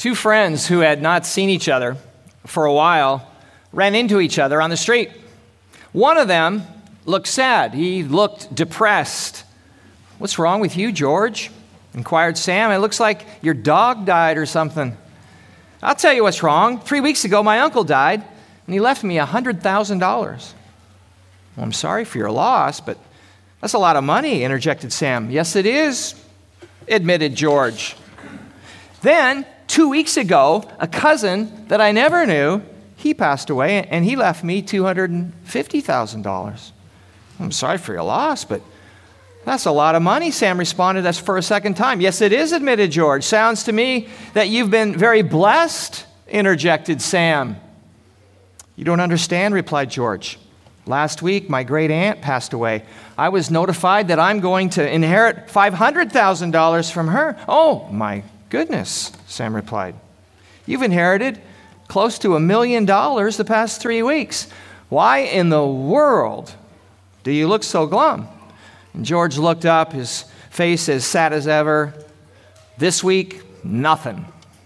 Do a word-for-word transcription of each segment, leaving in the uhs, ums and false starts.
Two friends who had not seen each other for a while ran into each other on the street. One of them looked sad. He looked depressed. "What's wrong with you, George?" inquired Sam. "It looks like your dog died or something." "I'll tell you what's wrong. Three weeks ago, my uncle died, and he left me one hundred thousand dollars. "Well, I'm sorry for your loss, but that's a lot of money," interjected Sam. "Yes, it is," admitted George. "Then, two weeks ago, a cousin that I never knew, he passed away, and he left me two hundred fifty thousand dollars. "I'm sorry for your loss, but that's a lot of money," Sam responded. "That's for a second time." "Yes, it is," admitted George. "Sounds to me that you've been very blessed," interjected Sam. "You don't understand," replied George. "Last week, my great aunt passed away. I was notified that I'm going to inherit five hundred thousand dollars from her." "Oh, my goodness," Sam replied. "You've inherited close to a million dollars the past three weeks. Why in the world do you look so glum?" And George looked up, his face as sad as ever. "This week, nothing."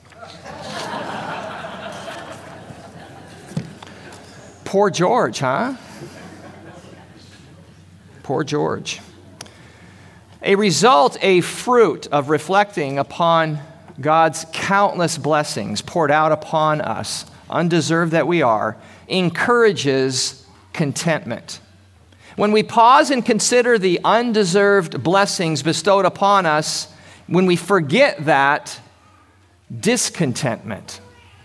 Poor George, huh? Poor George. A result, a fruit of reflecting upon God's countless blessings poured out upon us, undeserved that we are, encourages contentment. When we pause and consider the undeserved blessings bestowed upon us, when we forget that, discontentment.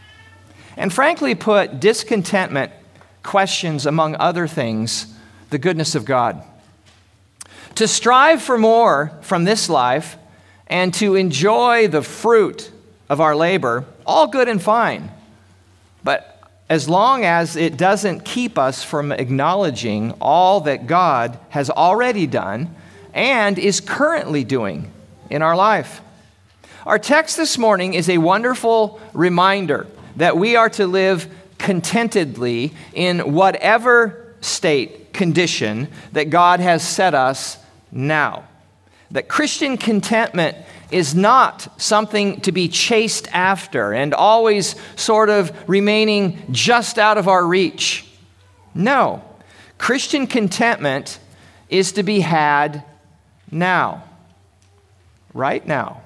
And frankly put, discontentment questions, among other things, the goodness of God. To strive for more from this life and to enjoy the fruit of our labor, all good and fine. But as long as it doesn't keep us from acknowledging all that God has already done and is currently doing in our life. Our text this morning is a wonderful reminder that we are to live contentedly in whatever state, condition that God has set us now. That Christian contentment is not something to be chased after and always sort of remaining just out of our reach. No, Christian contentment is to be had now, right now,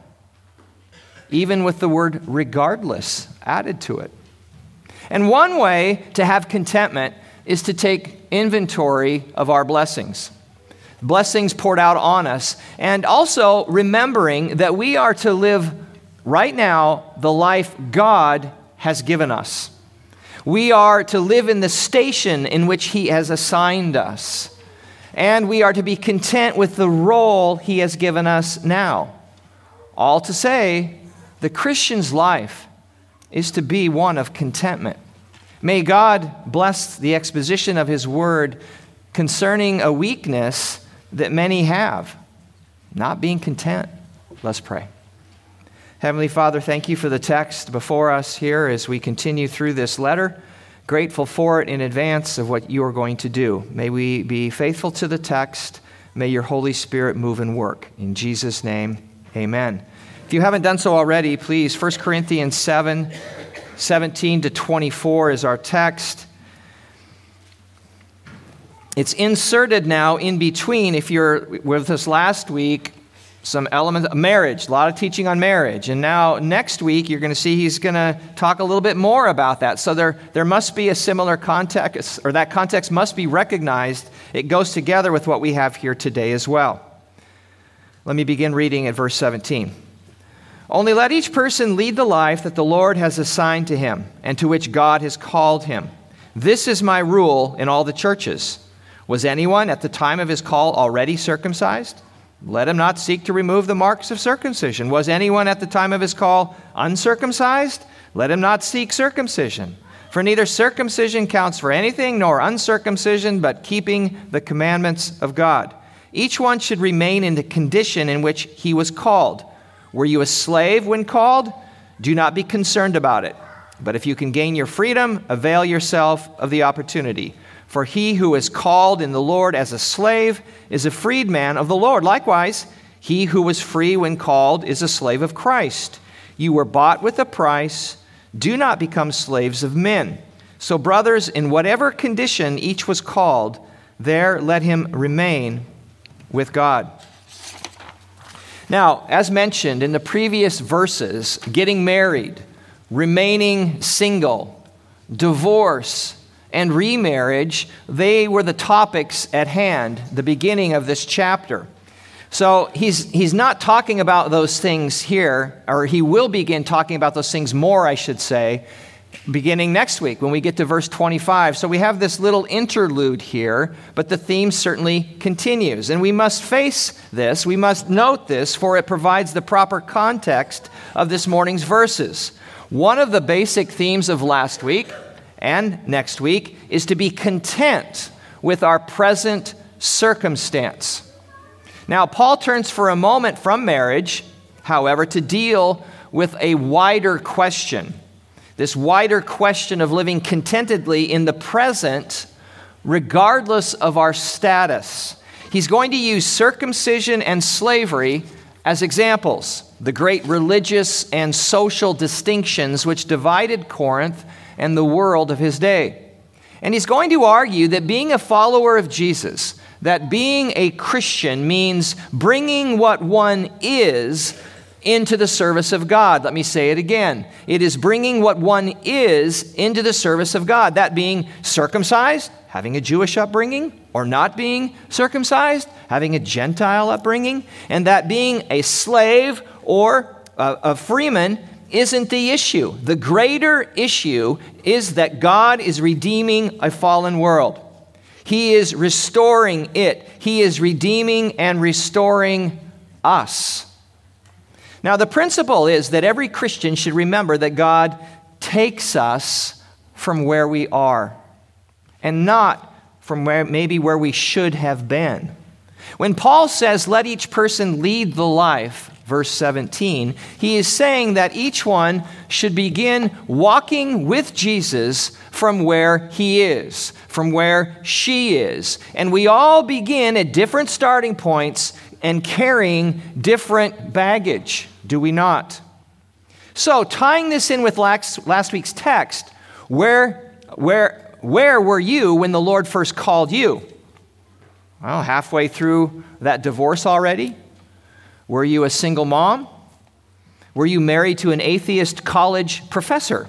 even with the word regardless added to it. And one way to have contentment is to take inventory of our blessings. Blessings poured out on us, and also remembering that we are to live right now the life God has given us. We are to live in the station in which He has assigned us, and we are to be content with the role He has given us now. All to say, the Christian's life is to be one of contentment. May God bless the exposition of His word concerning a weakness that many have, not being content. Let's pray. Heavenly Father, thank you for the text before us here as we continue through this letter. Grateful for it in advance of what you are going to do. May we be faithful to the text. May your Holy Spirit move and work. In Jesus' name, amen. If you haven't done so already, please, First Corinthians seven, seventeen to twenty-four is our text. It's inserted now in between, if you're with us last week, some elements of marriage, a lot of teaching on marriage. And now next week, you're going to see he's going to talk a little bit more about that. So there, there must be a similar context, or that context must be recognized. It goes together with what we have here today as well. Let me begin reading at verse seventeen. "Only let each person lead the life that the Lord has assigned to him and to which God has called him. This is my rule in all the churches. Was anyone at the time of his call already circumcised? Let him not seek to remove the marks of circumcision. Was anyone at the time of his call uncircumcised? Let him not seek circumcision. For neither circumcision counts for anything, nor uncircumcision, but keeping the commandments of God. Each one should remain in the condition in which he was called. Were you a slave when called? Do not be concerned about it. But if you can gain your freedom, avail yourself of the opportunity. For he who is called in the Lord as a slave is a freedman of the Lord. Likewise, he who was free when called is a slave of Christ. You were bought with a price. Do not become slaves of men. So, brothers, in whatever condition each was called, there let him remain with God. Now, as mentioned in the previous verses, getting married, remaining single, divorce, and remarriage, they were the topics at hand, the beginning of this chapter. So he's, he's not talking about those things here, or he will begin talking about those things more, I should say, beginning next week when we get to verse twenty-five. So we have this little interlude here, but the theme certainly continues. And we must face this, we must note this, for it provides the proper context of this morning's verses. One of the basic themes of last week and next week is to be content with our present circumstance. Now, Paul turns for a moment from marriage, however, to deal with a wider question. This wider question of living contentedly in the present, regardless of our status. He's going to use circumcision and slavery as examples, the great religious and social distinctions which divided Corinth and the world of his day. And he's going to argue that being a follower of Jesus, that being a Christian means bringing what one is into the service of God. Let me say it again. It is bringing what one is into the service of God. That being circumcised, having a Jewish upbringing, or not being circumcised, having a Gentile upbringing, and that being a slave or a, a freeman isn't the issue. The greater issue is that God is redeeming a fallen world. He is restoring it. He is redeeming and restoring us. Now, the principle is that every Christian should remember that God takes us from where we are and not from where maybe where we should have been. When Paul says, let each person lead the life, verse seventeen, he is saying that each one should begin walking with Jesus from where he is, from where she is. And we all begin at different starting points and carrying different baggage, do we not? So, tying this in with last, last week's text, where, where, where were you when the Lord first called you? Well, halfway through that divorce already? Were you a single mom? Were you married to an atheist college professor?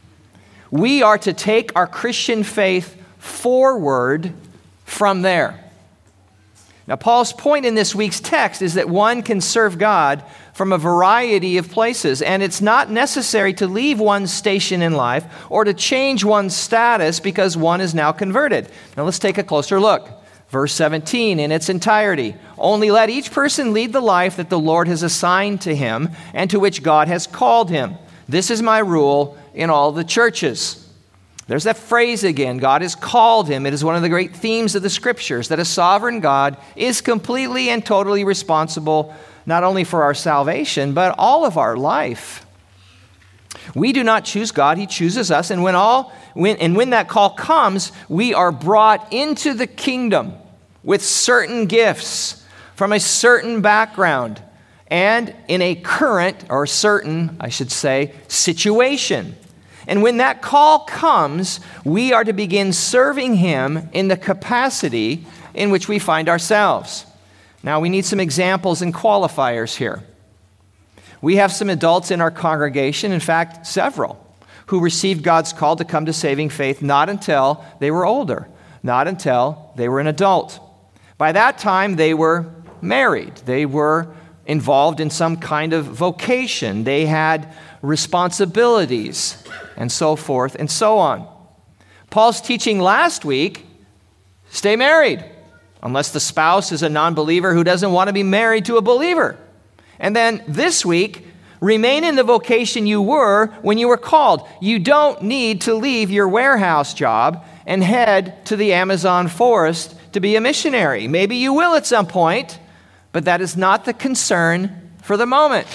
We are to take our Christian faith forward from there. Now, Paul's point in this week's text is that one can serve God from a variety of places, and it's not necessary to leave one's station in life or to change one's status because one is now converted. Now, let's take a closer look. Verse seventeen in its entirety. Only let each person lead the life that the Lord has assigned to him and to which God has called him. This is my rule in all the churches. There's that phrase again, God has called him. It is one of the great themes of the Scriptures that a sovereign God is completely and totally responsible not only for our salvation, but all of our life. We do not choose God, he chooses us, and when all when and when that call comes, we are brought into the kingdom with certain gifts from a certain background and in a current, or certain, I should say, situation. And when that call comes, we are to begin serving him in the capacity in which we find ourselves. Now, we need some examples and qualifiers here. We have some adults in our congregation, in fact, several, who received God's call to come to saving faith not until they were older, not until they were an adult. By that time, they were married. They were involved in some kind of vocation. They had responsibilities, and so forth and so on. Paul's teaching last week, stay married, unless the spouse is a non-believer who doesn't want to be married to a believer. And then this week, remain in the vocation you were when you were called. You don't need to leave your warehouse job and head to the Amazon forest to be a missionary. Maybe you will at some point, but that is not the concern for the moment.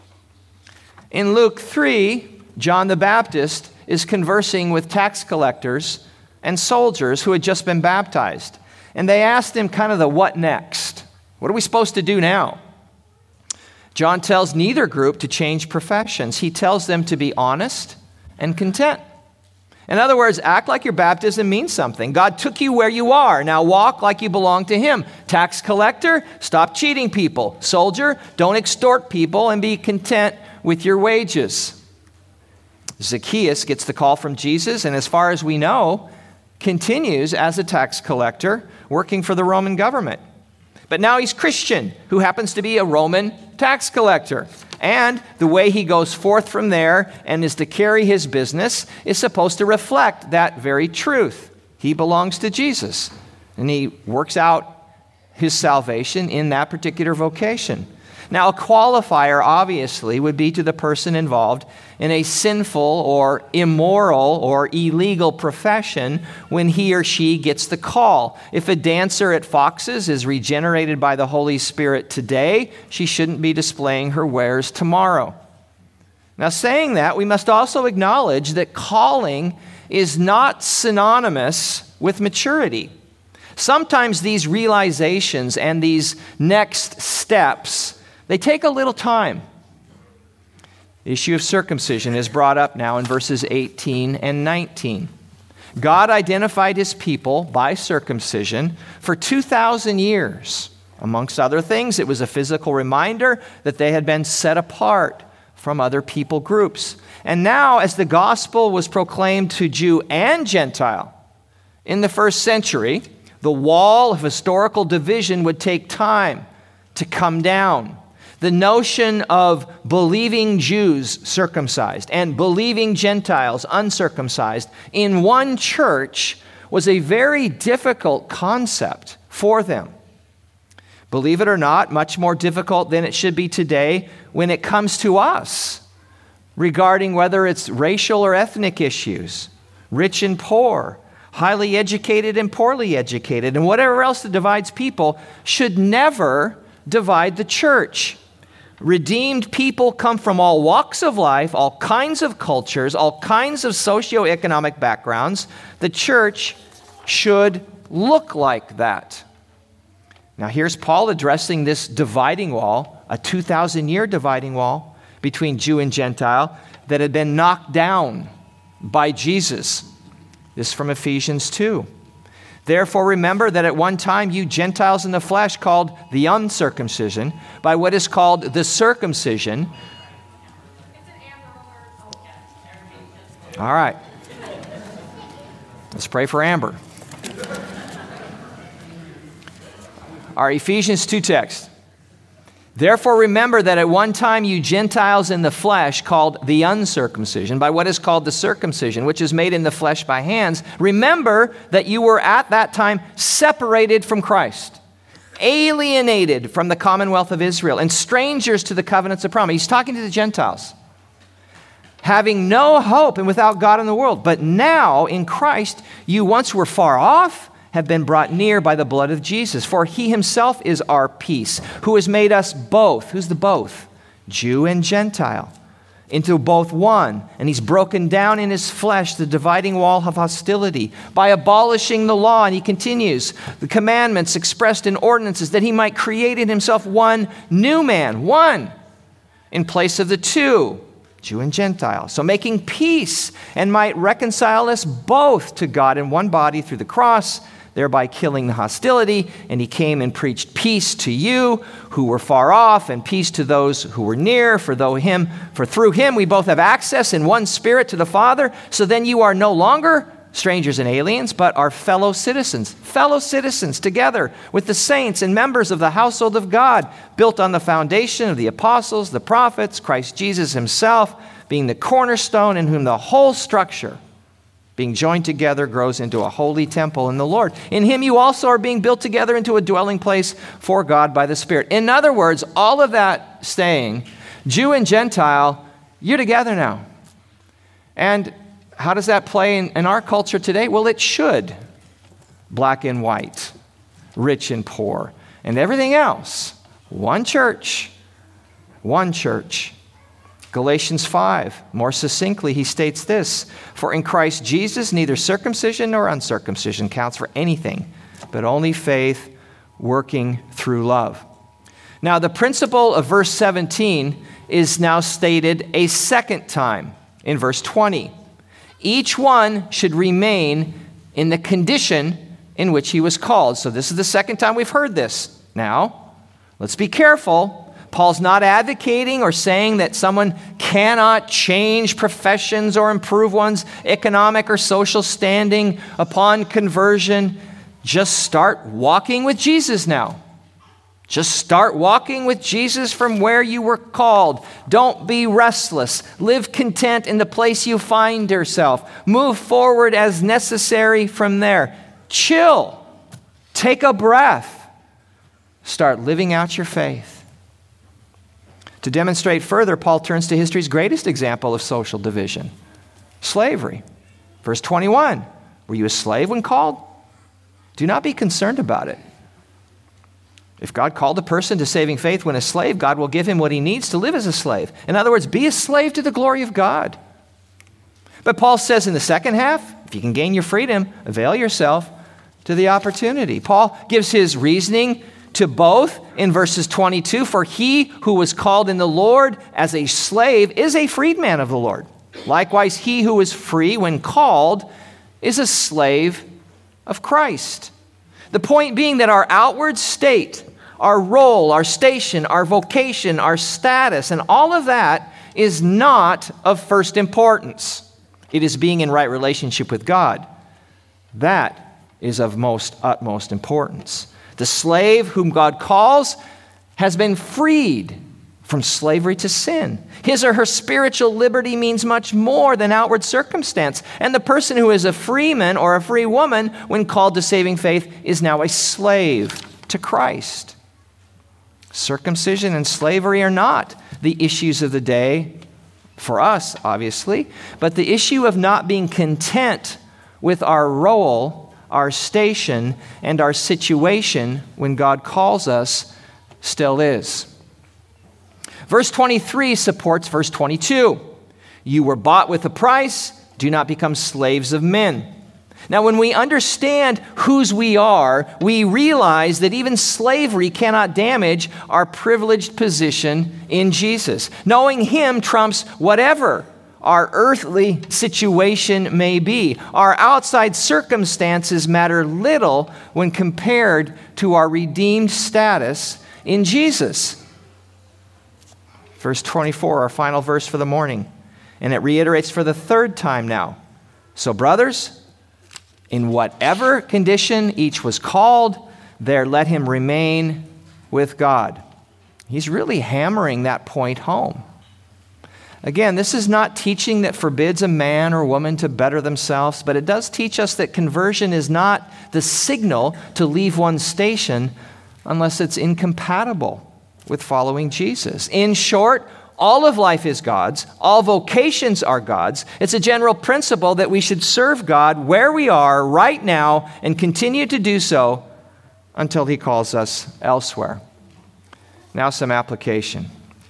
In Luke three, John the Baptist is conversing with tax collectors and soldiers who had just been baptized. And they asked him kind of the what next? What are we supposed to do now? John tells neither group to change professions. He tells them to be honest and content. In other words, act like your baptism means something. God took you where you are. Now walk like you belong to him. Tax collector, stop cheating people. Soldier, don't extort people and be content with your wages. Zacchaeus gets the call from Jesus, and as far as we know, continues as a tax collector working for the Roman government. But now he's Christian, who happens to be a Roman tax collector. And the way he goes forth from there and is to carry his business is supposed to reflect that very truth. He belongs to Jesus, and he works out his salvation in that particular vocation. Now, a qualifier, obviously, would be to the person involved in a sinful or immoral or illegal profession when he or she gets the call. If a dancer at Fox's is regenerated by the Holy Spirit today, she shouldn't be displaying her wares tomorrow. Now, saying that, we must also acknowledge that calling is not synonymous with maturity. Sometimes these realizations and these next steps, they take a little time. The issue of circumcision is brought up now in verses eighteen and nineteen. God identified his people by circumcision for two thousand years. Amongst other things, it was a physical reminder that they had been set apart from other people groups. And now, as the gospel was proclaimed to Jew and Gentile in the first century, the wall of historical division would take time to come down. The notion of believing Jews circumcised and believing Gentiles uncircumcised in one church was a very difficult concept for them. Believe it or not, much more difficult than it should be today when it comes to us regarding whether it's racial or ethnic issues, rich and poor, highly educated and poorly educated, and whatever else that divides people should never divide the church. Redeemed people come from all walks of life, all kinds of cultures, all kinds of socioeconomic backgrounds. The church should look like that. Now here's Paul addressing this dividing wall, a two thousand year dividing wall between Jew and Gentile that had been knocked down by Jesus. This is from Ephesians two. Therefore, remember that at one time you Gentiles in the flesh called the uncircumcision by what is called the circumcision. All right. Let's pray for Amber. Our Ephesians two text. Therefore, remember that at one time you Gentiles in the flesh called the uncircumcision by what is called the circumcision, which is made in the flesh by hands. Remember that you were at that time separated from Christ, alienated from the commonwealth of Israel, and strangers to the covenants of promise. He's talking to the Gentiles. Having no hope and without God in the world. But now in Christ, you once were far off, have been brought near by the blood of Jesus. For he himself is our peace, who has made us both. Who's the both? Jew and Gentile. Into both one. And he's broken down in his flesh the dividing wall of hostility by abolishing the law. And he continues, the commandments expressed in ordinances, that he might create in himself one new man, one, in place of the two, Jew and Gentile. So making peace, and might reconcile us both to God in one body through the cross, thereby killing the hostility. And he came and preached peace to you who were far off, and peace to those who were near. For though him, for through him we both have access in one spirit to the Father. So then you are no longer strangers and aliens, but are fellow citizens, fellow citizens together with the saints and members of the household of God, built on the foundation of the apostles, the prophets, Christ Jesus himself, being the cornerstone, in whom the whole structure, being joined together, grows into a holy temple in the Lord. In him you also are being built together into a dwelling place for God by the Spirit. In other words, all of that saying, Jew and Gentile, you're together now. And how does that play in, in our culture today? Well, it should. Black and white, rich and poor, and everything else. One church, one church. Galatians five, more succinctly, he states this: for in Christ Jesus, neither circumcision nor uncircumcision counts for anything, but only faith working through love. Now, the principle of verse seventeen is now stated a second time in verse twenty. Each one should remain in the condition in which he was called. So this is the second time we've heard this. Now, let's be careful. Paul's not advocating or saying that someone cannot change professions or improve one's economic or social standing upon conversion. Just start walking with Jesus now. Just start walking with Jesus from where you were called. Don't be restless. Live content in the place you find yourself. Move forward as necessary from there. Chill. Take a breath. Start living out your faith. To demonstrate further, Paul turns to history's greatest example of social division, slavery. Verse twenty-one, were you a slave when called? Do not be concerned about it. If God called a person to saving faith when a slave, God will give him what he needs to live as a slave. In other words, be a slave to the glory of God. But Paul says in the second half, if you can gain your freedom, avail yourself to the opportunity. Paul gives his reasoning to both in verses twenty-two, for he who was called in the Lord as a slave is a freedman of the Lord. Likewise, he who is free when called is a slave of Christ. The point being that our outward state, our role, our station, our vocation, our status, and all of that is not of first importance. It is being in right relationship with God. That is of most utmost importance. The slave whom God calls has been freed from slavery to sin. His or her spiritual liberty means much more than outward circumstance. And the person who is a freeman or a free woman when called to saving faith is now a slave to Christ. Circumcision and slavery are not the issues of the day for us, obviously, but the issue of not being content with our role, our station, and our situation when God calls us still is. Verse twenty-three supports verse twenty-two. You were bought with a price. Do not become slaves of men. Now, when we understand whose we are, we realize that even slavery cannot damage our privileged position in Jesus. Knowing him trumps whatever our earthly situation may be. Our outside circumstances matter little when compared to our redeemed status in Jesus. Verse twenty-four, our final verse for the morning. And it reiterates for the third time now. So, brothers, in whatever condition each was called, there let him remain with God. He's really hammering that point home. Again, this is not teaching that forbids a man or woman to better themselves, but it does teach us that conversion is not the signal to leave one's station unless it's incompatible with following Jesus. In short, all of life is God's. All vocations are God's. It's a general principle that we should serve God where we are right now and continue to do so until he calls us elsewhere. Now some application.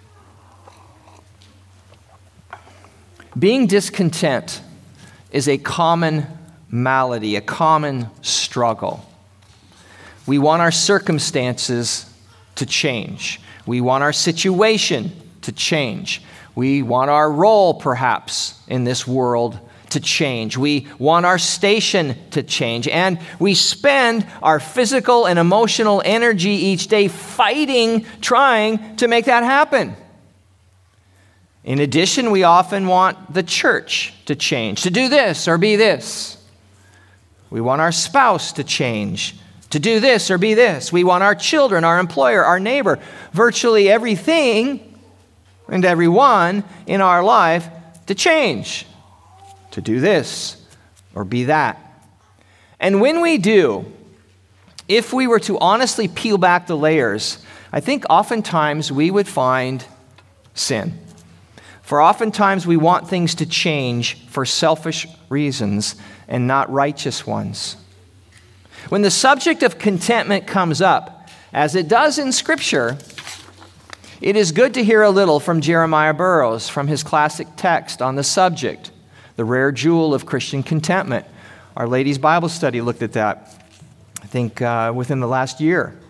Being discontent is a common malady, a common struggle. We want our circumstances to change. We want our situation to change. We want our role, perhaps, in this world to change. We want our station to change. And we spend our physical and emotional energy each day fighting, trying to make that happen. In addition, we often want the church to change, to do this or be this. We want our spouse to change, to do this or be this. We want our children, our employer, our neighbor, virtually everything and everyone in our life to change, to do this or be that. And when we do, if we were to honestly peel back the layers, I think oftentimes we would find sin. For oftentimes we want things to change for selfish reasons and not righteous ones. When the subject of contentment comes up, as it does in Scripture, it is good to hear a little from Jeremiah Burroughs from his classic text on the subject, the rare jewel of Christian contentment. Our Ladies' Bible Study looked at that, I think, uh, within the last year.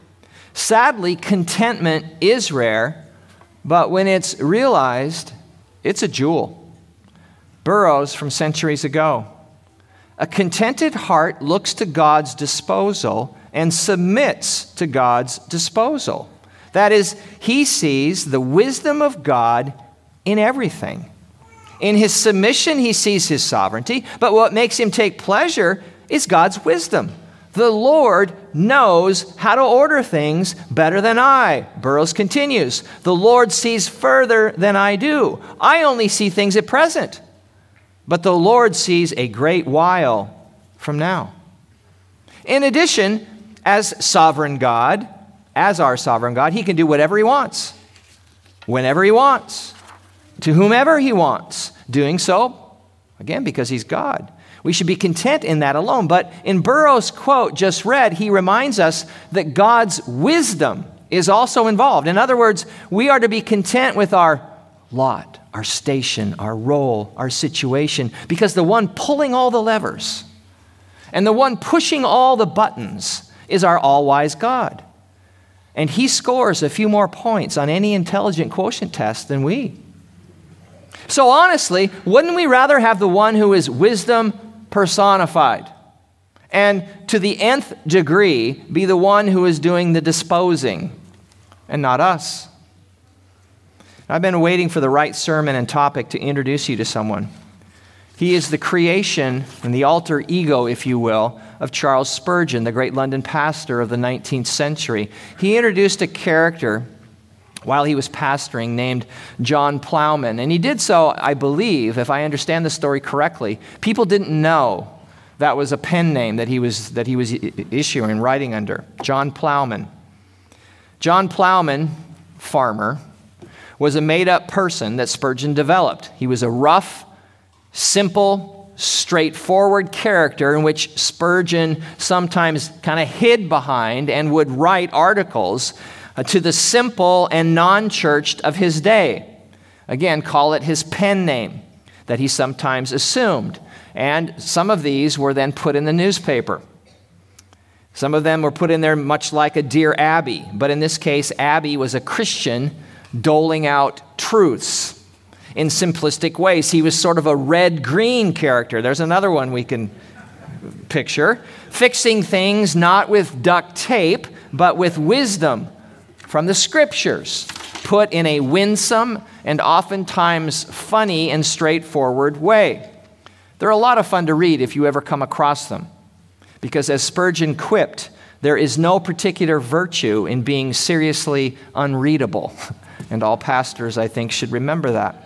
Sadly, contentment is rare, but when it's realized, it's a jewel. Burroughs from centuries ago. A contented heart looks to God's disposal and submits to God's disposal. That is, he sees the wisdom of God in everything. In his submission, he sees his sovereignty, but what makes him take pleasure is God's wisdom. The Lord knows how to order things better than I. Burroughs continues, the Lord sees further than I do. I only see things at present, but the Lord sees a great while from now. In addition, as sovereign God, as our sovereign God, he can do whatever he wants, whenever he wants, to whomever he wants, doing so, again, because he's God. We should be content in that alone. But in Burroughs' quote just read, he reminds us that God's wisdom is also involved. In other words, we are to be content with our lot, our station, our role, our situation, because the one pulling all the levers and the one pushing all the buttons is our all-wise God. And he scores a few more points on any intelligent quotient test than we. So honestly, wouldn't we rather have the one who is wisdom personified and to the nth degree be the one who is doing the disposing and not us? I've been waiting for the right sermon and topic to introduce you to someone. He is the creation and the alter ego, if you will, of Charles Spurgeon, the great London pastor of the nineteenth century. He introduced a character while he was pastoring named John Plowman. And he did so, I believe, if I understand the story correctly, people didn't know that was a pen name that he was that he was issuing, writing under, John Plowman. John Plowman, farmer, was a made-up person that Spurgeon developed. He was a rough, simple, straightforward character in which Spurgeon sometimes kind of hid behind and would write articles to the simple and non-churched of his day. Again, call it his pen name that he sometimes assumed. And some of these were then put in the newspaper. Some of them were put in there much like a Dear Abby. But in this case, Abby was a Christian doling out truths in simplistic ways. He was sort of a red-green character. There's another one we can picture. Fixing things not with duct tape, but with wisdom from the Scriptures, put in a winsome and oftentimes funny and straightforward way. They're a lot of fun to read if you ever come across them, because as Spurgeon quipped, there is no particular virtue in being seriously unreadable. And all pastors, I think, should remember that.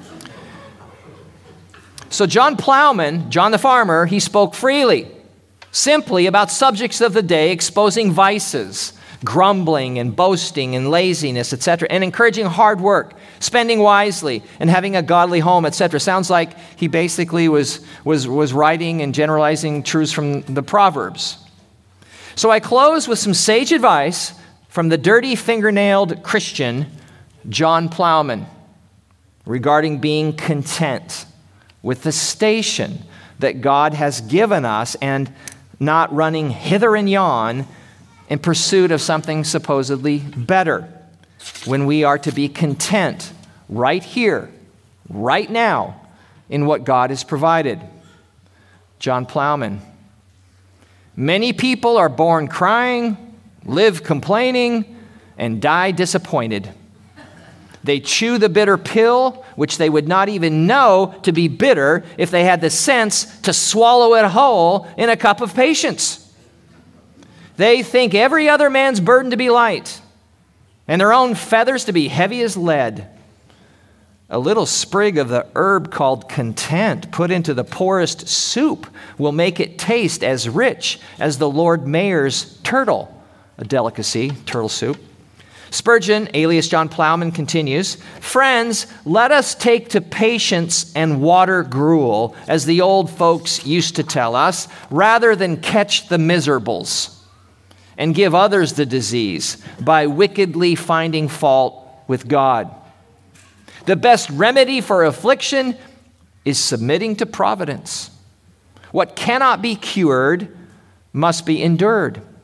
So John Plowman, John the farmer, he spoke freely, simply about subjects of the day, exposing vices, grumbling and boasting and laziness, et cetera, and encouraging hard work, spending wisely, and having a godly home, et cetera. Sounds like he basically was, was, was writing and generalizing truths from the Proverbs. So I close with some sage advice from the dirty fingernailed Christian, John Plowman, regarding being content with the station that God has given us and not running hither and yon in pursuit of something supposedly better, when we are to be content right here, right now, in what God has provided. John Plowman. Many people are born crying, live complaining, and die disappointed. They chew the bitter pill, which they would not even know to be bitter if they had the sense to swallow it whole in a cup of patience. They think every other man's burden to be light, and their own feathers to be heavy as lead. A little sprig of the herb called content put into the poorest soup will make it taste as rich as the Lord Mayor's turtle, a delicacy, turtle soup. Spurgeon, alias John Plowman, continues, "Friends, let us take to patience and water gruel, as the old folks used to tell us, rather than catch the miserables and give others the disease by wickedly finding fault with God. The best remedy for affliction is submitting to providence. What cannot be cured must be endured.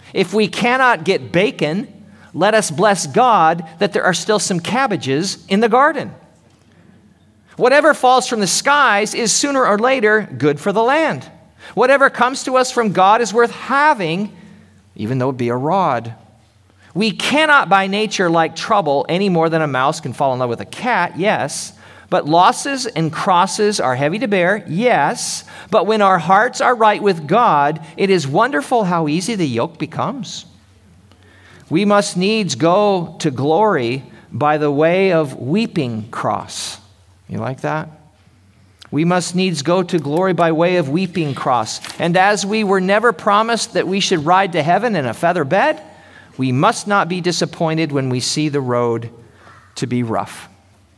If we cannot get bacon, let us bless God that there are still some cabbages in the garden. Whatever falls from the skies is sooner or later good for the land. Whatever comes to us from God is worth having, even though it be a rod. We cannot by nature like trouble any more than a mouse can fall in love with a cat, yes. But losses and crosses are heavy to bear, yes. But when our hearts are right with God, it is wonderful how easy the yoke becomes. We must needs go to glory by the way of weeping cross. You like that? We must needs go to glory by way of weeping cross. And as we were never promised that we should ride to heaven in a feather bed, we must not be disappointed when we see the road to be rough.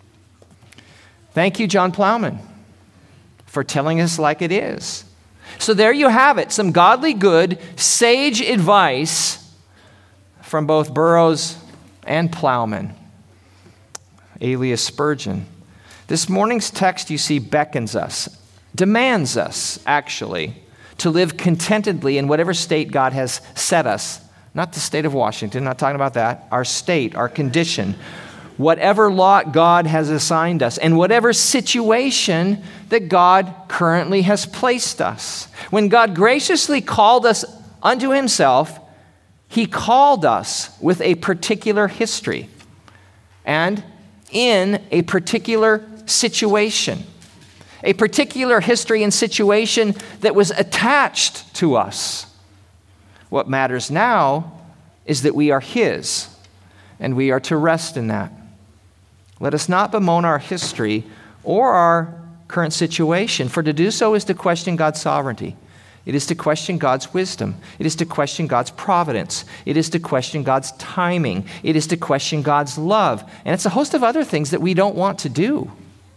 Thank you, John Plowman, for telling us like it is. So there you have it, some godly good, sage advice from both Burroughs and Plowman, alias Spurgeon. This morning's text, you see, beckons us, demands us, actually, to live contentedly in whatever state God has set us. Not the state of Washington, not talking about that. Our state, our condition. Whatever lot God has assigned us, and whatever situation that God currently has placed us. When God graciously called us unto himself, he called us with a particular history and in a particular situation. A particular history and situation that was attached to us. What matters now is that we are his, and we are to rest in that. Let us not bemoan our history or our current situation, for to do so is to question God's sovereignty. It is to question God's wisdom. It is to question God's providence. It is to question God's timing. It is to question God's love. And it's a host of other things that we don't want to do.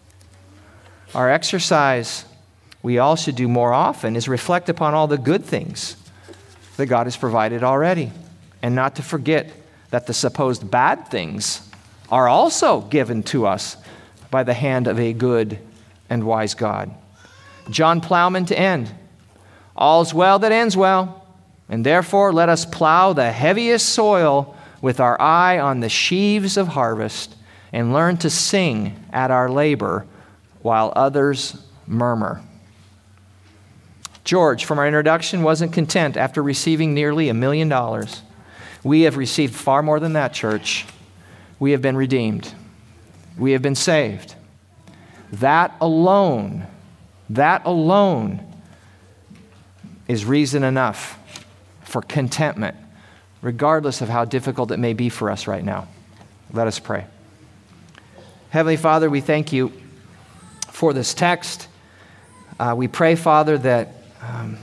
Our exercise, we all should do more often, is reflect upon all the good things that God has provided already, and not to forget that the supposed bad things are also given to us by the hand of a good and wise God. John Plowman to end. All's well that ends well, and therefore let us plow the heaviest soil with our eye on the sheaves of harvest, and learn to sing at our labor while others murmur. George, from our introduction, wasn't content after receiving nearly a million dollars. We have received far more than that, church. We have been redeemed. We have been saved. That alone, that alone is reason enough for contentment, regardless of how difficult it may be for us right now. Let us pray. Heavenly Father, we thank you for this text. Uh, we pray, Father, that um,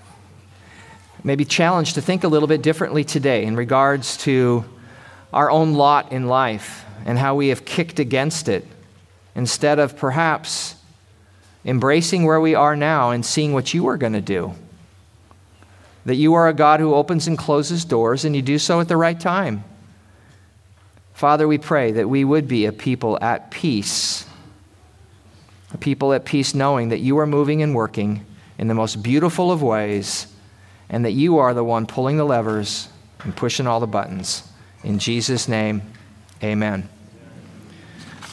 may be challenged to think a little bit differently today in regards to our own lot in life and how we have kicked against it instead of perhaps embracing where we are now and seeing what you are going to do. That you are a God who opens and closes doors, and you do so at the right time. Father, we pray that we would be a people at peace, a people at peace knowing that you are moving and working in the most beautiful of ways, and that you are the one pulling the levers and pushing all the buttons. In Jesus' name, amen.